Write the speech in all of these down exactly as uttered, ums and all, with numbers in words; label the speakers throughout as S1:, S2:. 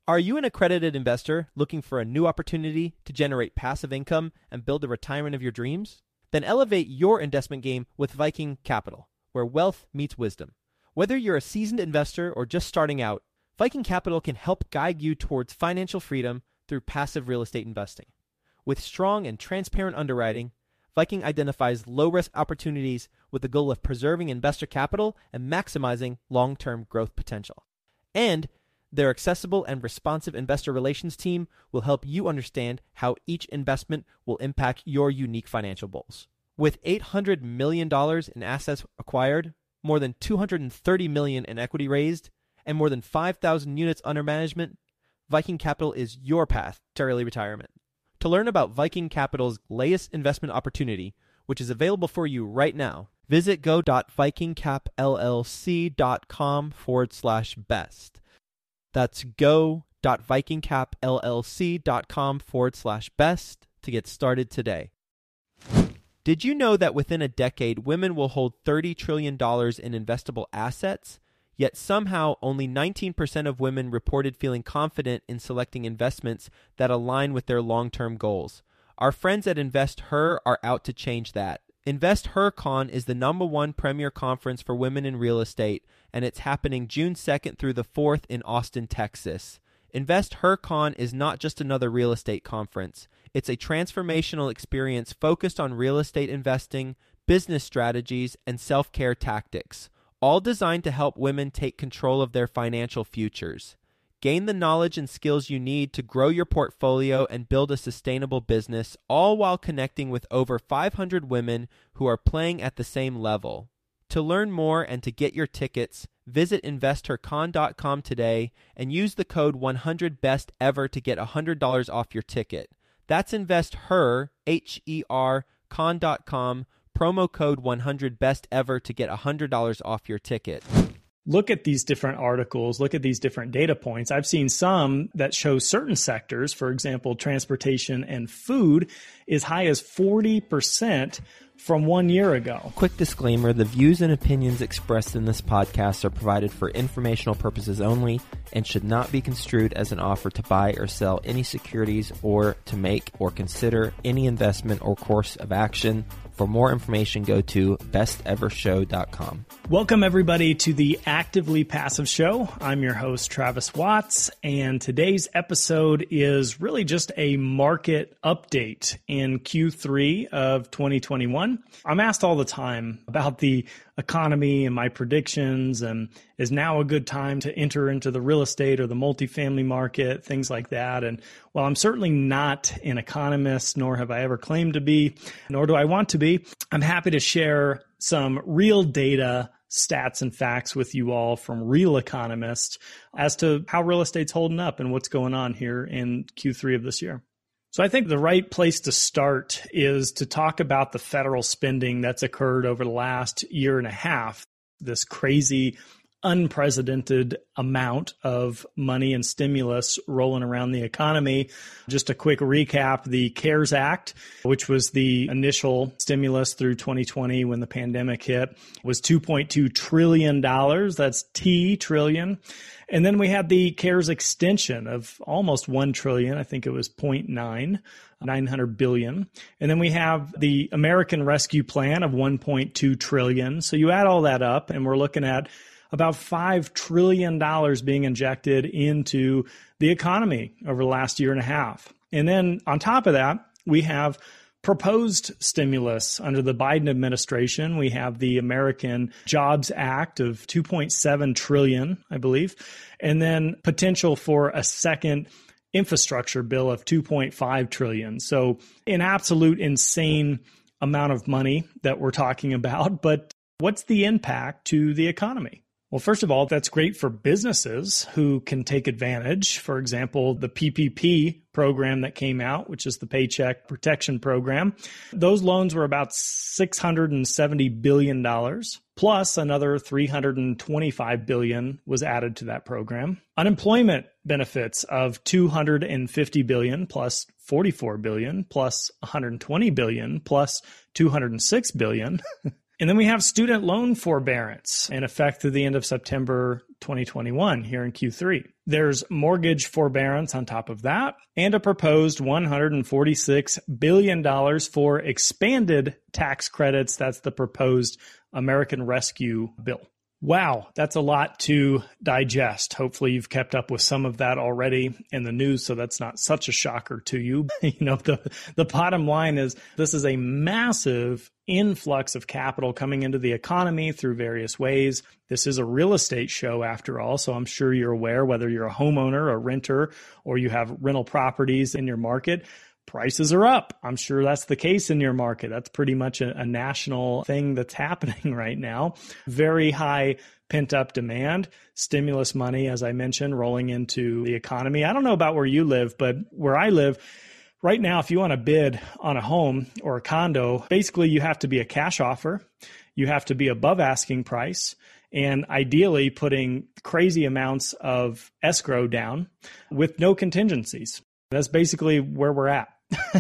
S1: Are you an accredited investor looking for a new opportunity to generate passive income and build the retirement of your dreams? Then elevate your investment game with Viking Capital, where wealth meets wisdom. Whether you're a seasoned investor or just starting out, Viking Capital can help guide you towards financial freedom through passive real estate investing. With strong and transparent underwriting, Viking identifies low-risk opportunities with the goal of preserving investor capital and maximizing long-term growth potential. And their accessible and responsive investor relations team will help you understand how each investment will impact your unique financial goals. With eight hundred million dollars in assets acquired, more than two hundred thirty million dollars in equity raised, and more than five thousand units under management, Viking Capital is your path to early retirement. To learn about Viking Capital's latest investment opportunity, which is available for you right now, visit go.vikingcapllc.com forward slash best. That's go.vikingcapllc.com forward slash best to get started today. Did you know that within a decade, women will hold thirty trillion dollars in investable assets? Yet somehow only nineteen percent of women reported feeling confident in selecting investments that align with their long-term goals. Our friends at InvestHer are out to change that. InvestHerCon is the number one premier conference for women in real estate, and it's happening June second through the fourth in Austin, Texas. InvestHerCon is not just another real estate conference. It's a transformational experience focused on real estate investing, business strategies, and self-care tactics, all designed to help women take control of their financial futures. Gain the knowledge and skills you need to grow your portfolio and build a sustainable business, all while connecting with over five hundred women who are playing at the same level. To learn more and to get your tickets, visit investor con dot com today and use the code one hundred best ever to get one hundred dollars off your ticket. That's InvestHer, H E R, con dot com, promo code one hundred best ever to get one hundred dollars off your ticket.
S2: Look at these different articles, look at these different data points. I've seen some that show certain sectors, for example, transportation and food, as high as forty percent from one year ago.
S1: Quick disclaimer, the views and opinions expressed in this podcast are provided for informational purposes only and should not be construed as an offer to buy or sell any securities or to make or consider any investment or course of action. For more information, go to best ever show dot com.
S2: Welcome, everybody, to the Actively Passive Show. I'm your host, Travis Watts, and today's episode is really just a market update in Q three of twenty twenty-one. I'm asked all the time about the economy and my predictions, and is now a good time to enter into the real estate or the multifamily market, things like that. And while I'm certainly not an economist, nor have I ever claimed to be, nor do I want to be, I'm happy to share some real data, stats, and facts with you all from real economists as to how real estate's holding up and what's going on here in Q three of this year. So I think the right place to start is to talk about the federal spending that's occurred over the last year and a half, this crazy, unprecedented amount of money and stimulus rolling around the economy. Just a quick recap, the CARES Act, which was the initial stimulus through twenty twenty when the pandemic hit, was two point two trillion dollars. That's T trillion. And then we had the CARES extension of almost one trillion. I think it was zero point nine, nine hundred billion. And then we have the American Rescue Plan of one point two trillion. So you add all that up and we're looking at about five trillion dollars being injected into the economy over the last year and a half. And then on top of that, we have proposed stimulus under the Biden administration. We have the American Jobs Act of two point seven trillion dollars, I believe, and then potential for a second infrastructure bill of two point five trillion dollars. So an absolute insane amount of money that we're talking about. But what's the impact to the economy? Well, first of all, that's great for businesses who can take advantage. For example, the P P P program that came out, which is the Paycheck Protection Program. Those loans were about six hundred seventy billion dollars, plus another three hundred twenty-five billion dollars was added to that program. Unemployment benefits of two hundred fifty billion dollars plus forty-four billion dollars plus one hundred twenty billion dollars plus two hundred six billion dollars. And then we have student loan forbearance in effect through the end of September twenty twenty-one here in Q three. There's mortgage forbearance on top of that, and a proposed one hundred forty-six billion dollars for expanded tax credits. That's the proposed American Rescue Bill. Wow, that's a lot to digest. Hopefully you've kept up with some of that already in the news, so that's not such a shocker to you. You know, the, the bottom line is this is a massive influx of capital coming into the economy through various ways. This is a real estate show after all, so I'm sure you're aware, whether you're a homeowner, a renter, or you have rental properties in your market, prices are up. I'm sure that's the case in your market. That's pretty much a, a national thing that's happening right now. Very high pent-up demand, stimulus money, as I mentioned, rolling into the economy. I don't know about where you live, but where I live, right now, if you want to bid on a home or a condo, basically you have to be a cash offer. You have to be above asking price, and ideally putting crazy amounts of escrow down with no contingencies. That's basically where we're at.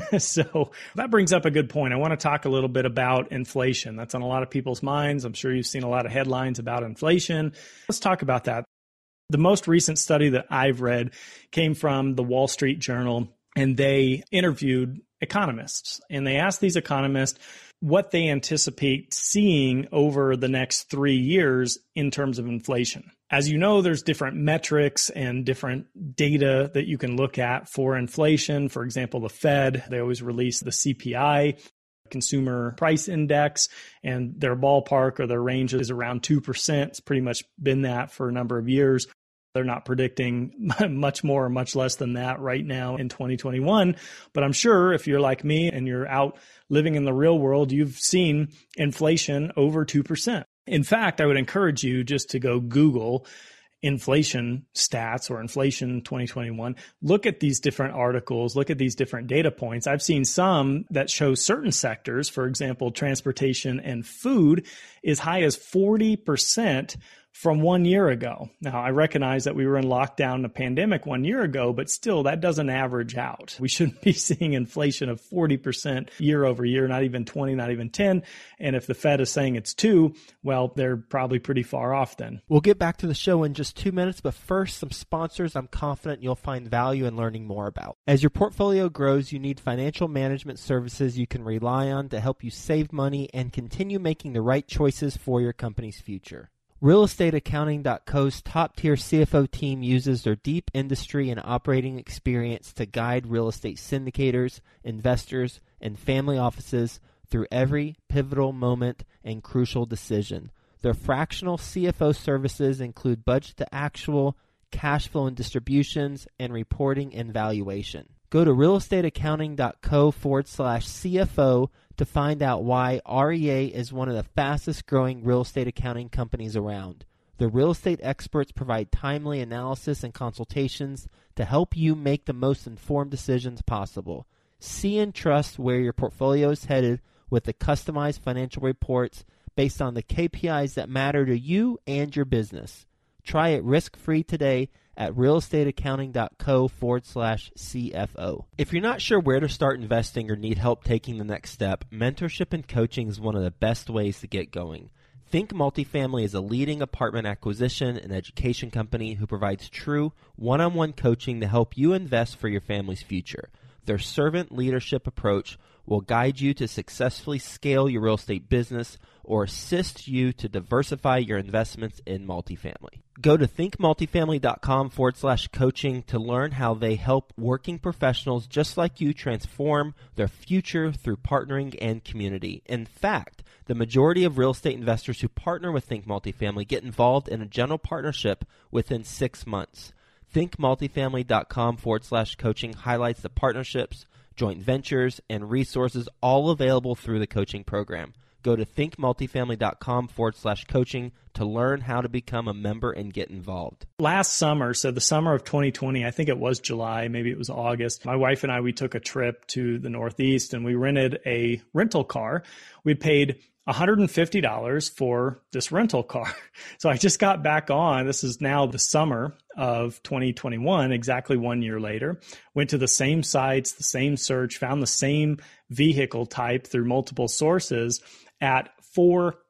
S2: So that brings up a good point. I want to talk a little bit about inflation. That's on a lot of people's minds. I'm sure you've seen a lot of headlines about inflation. Let's talk about that. The most recent study that I've read came from the Wall Street Journal, and they interviewed economists. And they asked these economists what they anticipate seeing over the next three years in terms of inflation. As you know, there's different metrics and different data that you can look at for inflation. For example, the Fed, they always release the C P I, Consumer Price Index, and their ballpark or their range is around two percent. It's pretty much been that for a number of years. They're not predicting much more or much less than that right now in twenty twenty-one. But I'm sure if you're like me and you're out living in the real world, you've seen inflation over two percent. In fact, I would encourage you just to go Google inflation stats or inflation twenty twenty-one. Look at these different articles, look at these different data points. I've seen some that show certain sectors, for example, transportation and food, as high as forty percent from one year ago. Now, I recognize that we were in lockdown and a pandemic one year ago, but still that doesn't average out. We shouldn't be seeing inflation of forty percent year over year, not even twenty, not even ten. And if the Fed is saying it's two, well, they're probably pretty far off then.
S1: We'll get back to the show in just two minutes, but first, some sponsors I'm confident you'll find value in learning more about. As your portfolio grows, you need financial management services you can rely on to help you save money and continue making the right choices for your company's future. real estate accounting dot co's top-tier C F O team uses their deep industry and operating experience to guide real estate syndicators, investors, and family offices through every pivotal moment and crucial decision. Their fractional C F O services include budget to actual, cash flow and distributions, and reporting and valuation. Go to real estate accounting dot co forward slash CFO to find out why R E A is one of the fastest growing real estate accounting companies around. The real estate experts provide timely analysis and consultations to help you make the most informed decisions possible. See and trust where your portfolio is headed with the customized financial reports based on the K P Is that matter to you and your business. Try it risk-free today at real estate accounting dot co forward slash CFO. If you're not sure where to start investing or need help taking the next step, mentorship and coaching is one of the best ways to get going. Think Multifamily is a leading apartment acquisition and education company who provides true one-on-one coaching to help you invest for your family's future. Their servant leadership approach will guide you to successfully scale your real estate business or assist you to diversify your investments in multifamily. Go to think multifamily dot com forward slash coaching to learn how they help working professionals just like you transform their future through partnering and community. In fact, the majority of real estate investors who partner with Think Multifamily get involved in a general partnership within six months. think multifamily dot com forward slash coaching highlights the partnerships, joint ventures, and resources all available through the coaching program. Go to think multifamily dot com forward slash coaching to learn how to become a member and get involved.
S2: Last summer, so the summer of twenty twenty, I think it was July, maybe it was August, my wife and I, we took a trip to the Northeast and we rented a rental car. We paid one hundred fifty dollars for this rental car. So I just got back on. This is now the summer of twenty twenty-one, exactly one year later. Went to the same sites, the same search, found the same vehicle type through multiple sources at four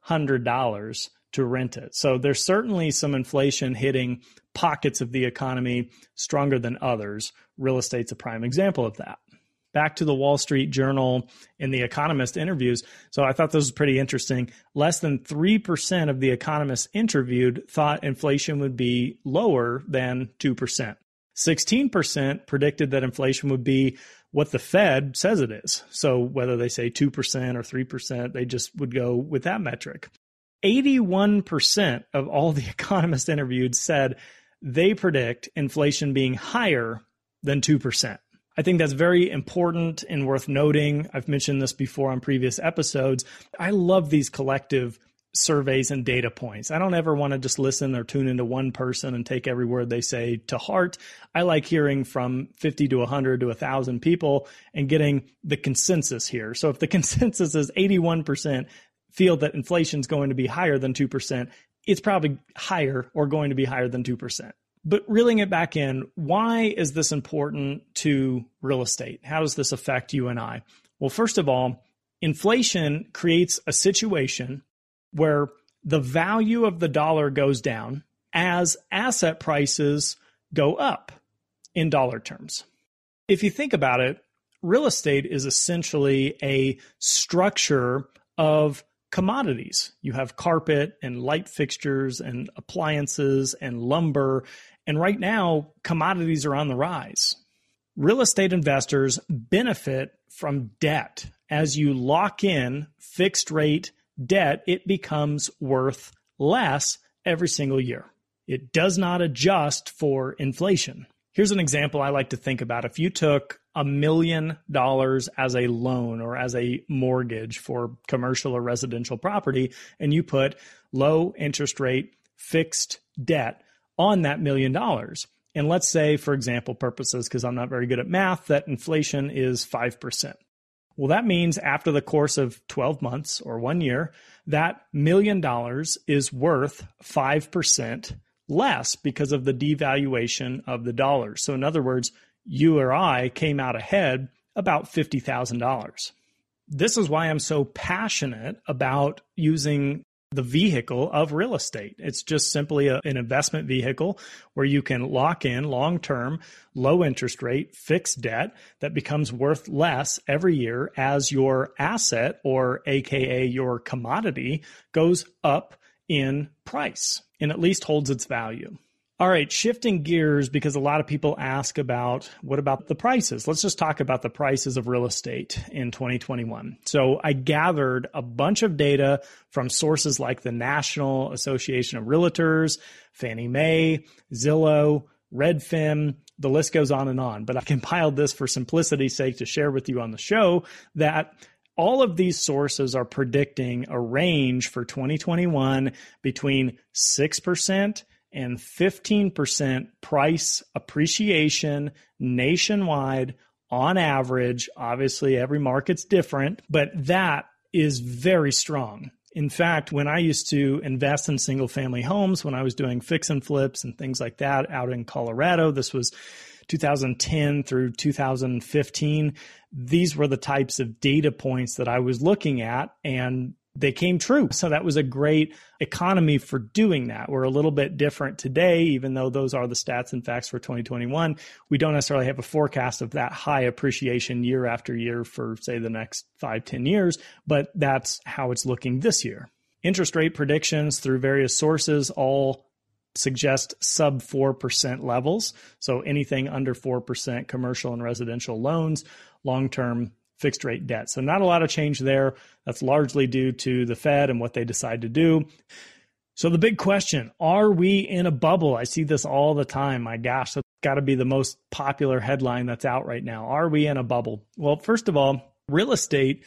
S2: hundred dollars to rent it. So there's certainly some inflation hitting pockets of the economy stronger than others. Real estate's a prime example of that. Back to the Wall Street Journal and the Economist interviews. So I thought this was pretty interesting. Less than three percent of the economists interviewed thought inflation would be lower than two percent. sixteen percent predicted that inflation would be what the Fed says it is. So whether they say two percent or three percent, they just would go with that metric. eighty-one percent of all the economists interviewed said they predict inflation being higher than two percent. I think that's very important and worth noting. I've mentioned this before on previous episodes. I love these collective surveys and data points. I don't ever want to just listen or tune into one person and take every word they say to heart. I like hearing from fifty to one hundred to one thousand people and getting the consensus here. So if the consensus is eighty-one percent feel that inflation is going to be higher than two percent, it's probably higher or going to be higher than two percent. But reeling it back in, why is this important to real estate? How does this affect you and I? Well, first of all, inflation creates a situation where the value of the dollar goes down as asset prices go up in dollar terms. If you think about it, real estate is essentially a structure of commodities. You have carpet and light fixtures and appliances and lumber. And right now, commodities are on the rise. Real estate investors benefit from debt. As you lock in fixed rate debt, it becomes worth less every single year. It does not adjust for inflation. Here's an example I like to think about. If you took a million dollars as a loan or as a mortgage for commercial or residential property, and you put low interest rate fixed debt on that million dollars. And let's say, for example purposes, because I'm not very good at math, that inflation is five percent. Well, that means after the course of twelve months or one year, that million dollars is worth five percent less because of the devaluation of the dollar. So in other words, you or I came out ahead about fifty thousand dollars. This is why I'm so passionate about using the vehicle of real estate. It's just simply a, an investment vehicle where you can lock in long-term, low interest rate, fixed debt that becomes worth less every year as your asset, or A K A your commodity, goes up in price and at least holds its value. All right, shifting gears, because a lot of people ask about, what about the prices? Let's just talk about the prices of real estate in twenty twenty-one. So I gathered a bunch of data from sources like the National Association of Realtors, Fannie Mae, Zillow, Redfin, the list goes on and on. But I compiled this for simplicity's sake to share with you on the show that all of these sources are predicting a range for twenty twenty-one between six percent and fifteen percent price appreciation nationwide on average. Obviously, every market's different, but that is very strong. In fact, when I used to invest in single family homes, when I was doing fix and flips and things like that out in Colorado, this was two thousand ten through two thousand fifteen, these were the types of data points that I was looking at, and they came true. So that was a great economy for doing that. We're a little bit different today, even though those are the stats and facts for twenty twenty-one. We don't necessarily have a forecast of that high appreciation year after year for, say, the next five, ten years, but that's how it's looking this year. Interest rate predictions through various sources all suggest sub four percent levels. So anything under four percent commercial and residential loans, long-term fixed rate debt. So not a lot of change there. That's largely due to the Fed and what they decide to do. So the big question, are we in a bubble? I see this all the time. My gosh, that's got to be the most popular headline that's out right now. Are we in a bubble? Well, first of all, real estate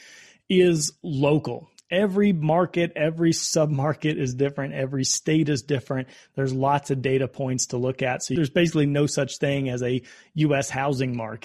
S2: is local. Every market, every submarket is different. Every state is different. There's lots of data points to look at. So there's basically no such thing as a U S housing market.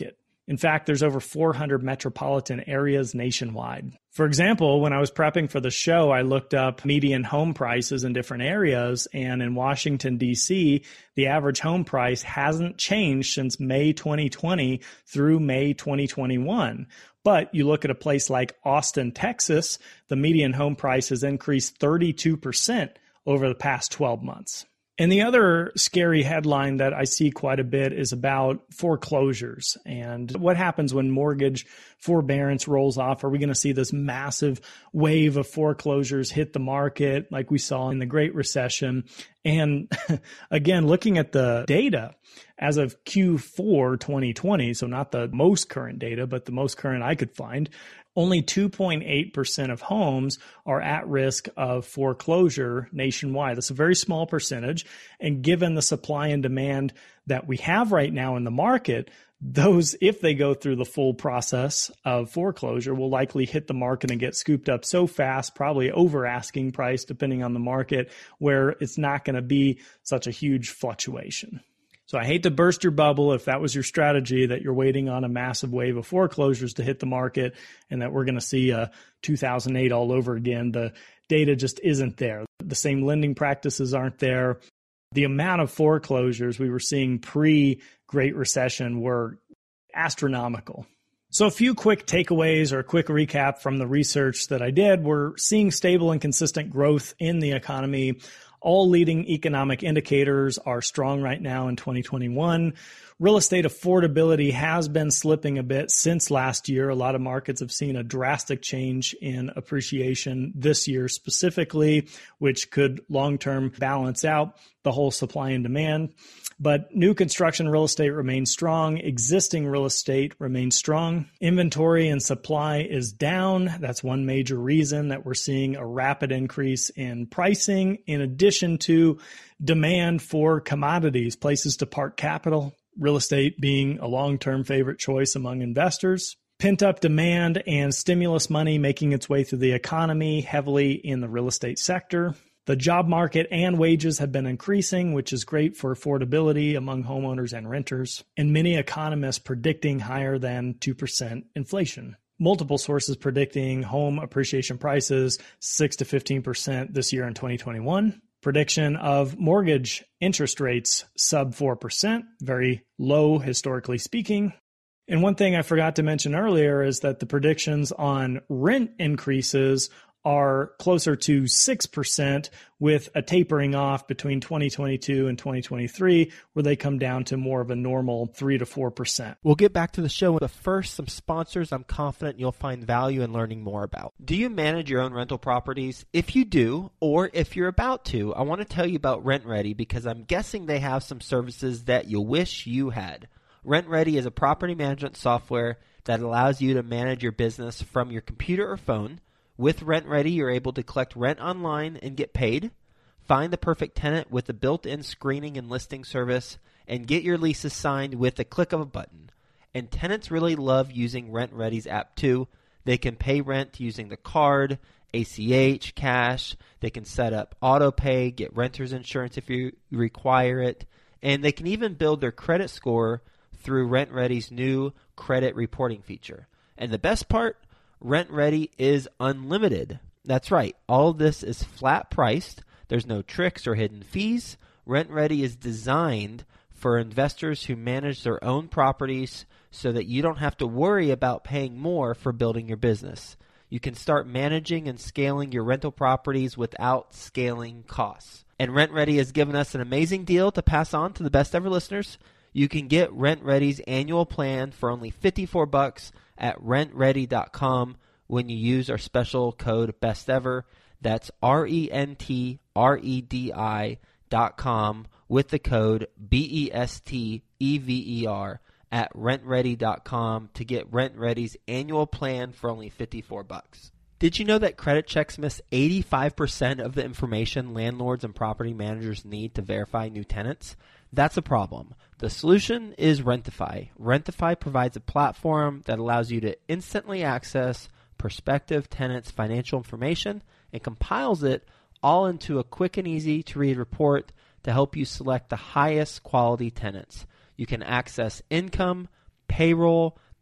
S2: In fact, there's over four hundred metropolitan areas nationwide. For example, when I was prepping for the show, I looked up median home prices in different areas, and in Washington, D C, the average home price hasn't changed since May twenty twenty through May twenty twenty-one. But you look at a place like Austin, Texas, the median home price has increased thirty-two percent over the past twelve months. And the other scary headline that I see quite a bit is about foreclosures and what happens when mortgage forbearance rolls off. Are we going to see this massive wave of foreclosures hit the market like we saw in the Great Recession? And again, looking at the data as of Q four twenty twenty, so not the most current data, but the most current I could find, only two point eight percent of homes are at risk of foreclosure nationwide. That's a very small percentage. And given the supply and demand that we have right now in the market, those, if they go through the full process of foreclosure, will likely hit the market and get scooped up so fast, probably over asking price, depending on the market, where it's not going to be such a huge fluctuation. So I hate to burst your bubble if that was your strategy, that you're waiting on a massive wave of foreclosures to hit the market and that we're going to see a two thousand eight all over again. The data just isn't there. The same lending practices aren't there. The amount of foreclosures we were seeing pre-Great Recession were astronomical. So a few quick takeaways or a quick recap from the research that I did. We're seeing stable and consistent growth in the economy. All leading economic indicators are strong right now in twenty twenty-one. Real estate affordability has been slipping a bit since last year. A lot of markets have seen a drastic change in appreciation this year specifically, which could long-term balance out the whole supply and demand. But new construction real estate remains strong. Existing real estate remains strong. Inventory and supply is down. That's one major reason that we're seeing a rapid increase in pricing, in addition to demand for commodities, places to park capital, real estate being a long-term favorite choice among investors. Pent-up demand and stimulus money making its way through the economy heavily in the real estate sector. The job market and wages have been increasing, which is great for affordability among homeowners and renters, and many economists predicting higher than two percent inflation. Multiple sources predicting home appreciation prices six to fifteen percent this year in twenty twenty-one. Prediction of mortgage interest rates sub four percent, very low historically speaking. And one thing I forgot to mention earlier is that the predictions on rent increases are closer to six percent, with a tapering off between twenty twenty-two and twenty twenty-three, where they come down to more of a normal three to four percent.
S1: We'll get back to the show, but first, some sponsors I'm confident you'll find value in learning more about. Do you manage your own rental properties? If you do, or if you're about to, I want to tell you about RentRedi because I'm guessing they have some services that you wish you had. RentRedi is a property management software that allows you to manage your business from your computer or phone. With RentRedi, you're able to collect rent online and get paid, find the perfect tenant with a built-in screening and listing service, and get your leases signed with the click of a button. And tenants really love using RentRedi's app too. They can pay rent using the card, A C H, cash. They can set up auto pay, get renter's insurance if you require it, and they can even build their credit score through RentRedi's new credit reporting feature. And the best part? RentRedi is unlimited. That's right. All of this is flat priced. There's no tricks or hidden fees. RentRedi is designed for investors who manage their own properties so that you don't have to worry about paying more for building your business. You can start managing and scaling your rental properties without scaling costs. And RentRedi has given us an amazing deal to pass on to the best ever listeners. You can get RentRedi's annual plan for only fifty-four bucks at rent ready dot com when you use our special code BESTEVER. That's R E N T R E D I dot com with the code B E S T E V E R at rent ready dot com to get RentRedi's annual plan for only fifty-four bucks. Did you know that credit checks miss eighty-five percent of the information landlords and property managers need to verify new tenants? That's a problem. The solution is Rentify. Rentify provides a platform that allows you to instantly access prospective tenants' financial information and compiles it all into a quick and easy to read report to help you select the highest quality tenants. You can access income, payroll,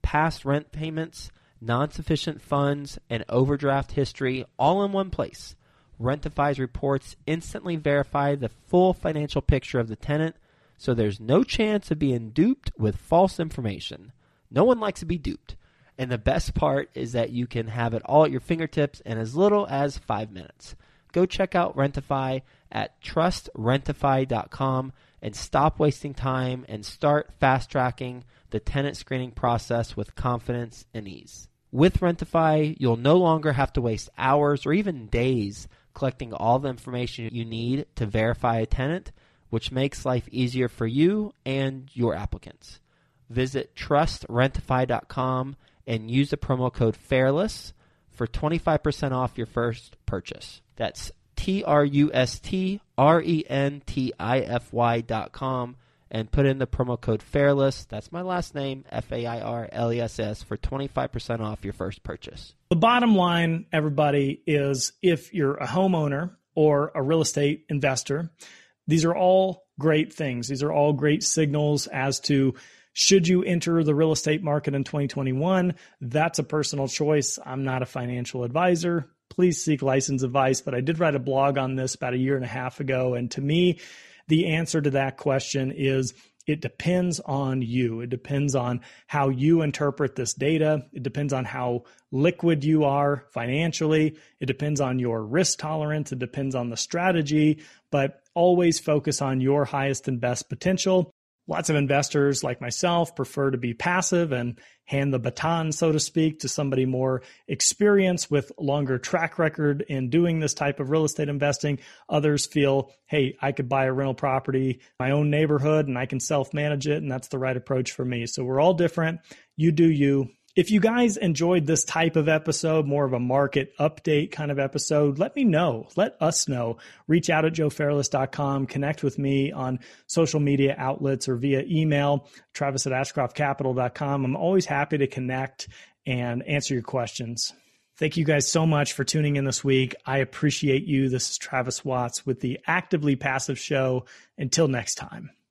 S1: past rent payments, non-sufficient funds, and overdraft history all in one place. Rentify's reports instantly verify the full financial picture of the tenant, so there's no chance of being duped with false information. No one likes to be duped. And the best part is that you can have it all at your fingertips in as little as five minutes. Go check out Rentify at trust rentify dot com and stop wasting time and start fast-tracking the tenant screening process with confidence and ease. With Rentify, you'll no longer have to waste hours or even days collecting all the information you need to verify a tenant, which makes life easier for you and your applicants. Visit trust rentify dot com and use the promo code FAIRLESS for twenty-five percent off your first purchase. That's T R U S T R E N T I F Y dot com and put in the promo code FAIRLESS. That's my last name, F A I R L E S S, for twenty-five percent off your first purchase.
S2: The bottom line, everybody, is if you're a homeowner or a real estate investor, these are all great things. These are all great signals as to should you enter the real estate market in twenty twenty-one. That's a personal choice. I'm not a financial advisor. Please seek licensed advice. But I did write a blog on this about a year and a half ago. And to me, the answer to that question is it depends on you. It depends on how you interpret this data. It depends on how liquid you are financially. It depends on your risk tolerance. It depends on the strategy, but always focus on your highest and best potential. Lots of investors like myself prefer to be passive and hand the baton, so to speak, to somebody more experienced with longer track record in doing this type of real estate investing. Others feel, hey, I could buy a rental property in my own neighborhood and I can self-manage it, and that's the right approach for me. So we're all different. You do you. If you guys enjoyed this type of episode, more of a market update kind of episode, let me know. Let us know. Reach out at joe fairless dot com. Connect with me on social media outlets or via email, travis at ashcroft capital dot com. I'm always happy to connect and answer your questions. Thank you guys so much for tuning in this week. I appreciate you. This is Travis Watts with the Actively Passive Show. Until next time.